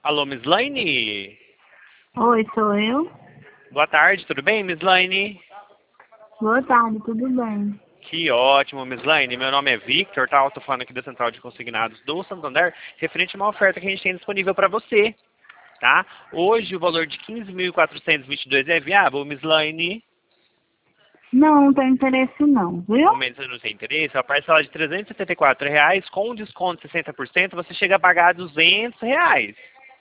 Alô, Miss Laine? Oi, sou eu. Boa tarde, tudo bem, Miss Laine? Boa tarde, tudo bem? Que ótimo, Miss Laine. Meu nome é Victor, tá? Eu tô falando aqui da Central de Consignados do Santander, referente a uma oferta que a gente tem disponível para você, tá? Hoje o valor de 15.422 é viável, Miss Laine? Não, não tenho interesse não, No viu? momento você não tem interesse, a parcela de R$ 374, com desconto de 60%, você chega a pagar R$ 200.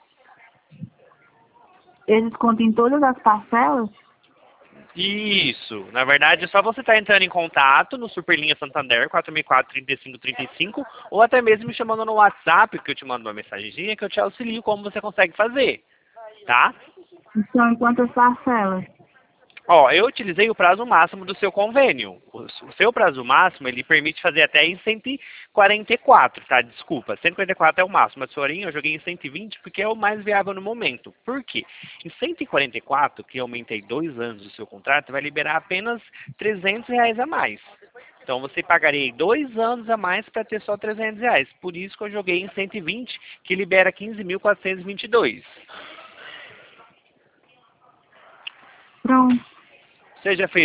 Eles contam em todas as parcelas? Isso. Na verdade, é só você estar entrando em contato no Superlinha Santander, 464-3535, ou até mesmo me chamando no WhatsApp, que eu te mando uma mensagenzinha, que eu te auxilio como você consegue fazer, tá? Então, em quantas parcelas? Ó, eu utilizei o prazo máximo do seu convênio. O seu prazo máximo, ele permite fazer até em 144, tá? Desculpa, 144 é o máximo. Mas, porém, eu joguei em 120 porque é o mais viável no momento. Por quê? Em 144, que eu aumentei 2 anos do seu contrato, vai liberar apenas R$ 300 a mais. Então, você pagaria 2 anos a mais para ter só R$ 300. Por isso que eu joguei em 120, que libera 15.422. Pronto. Você já fez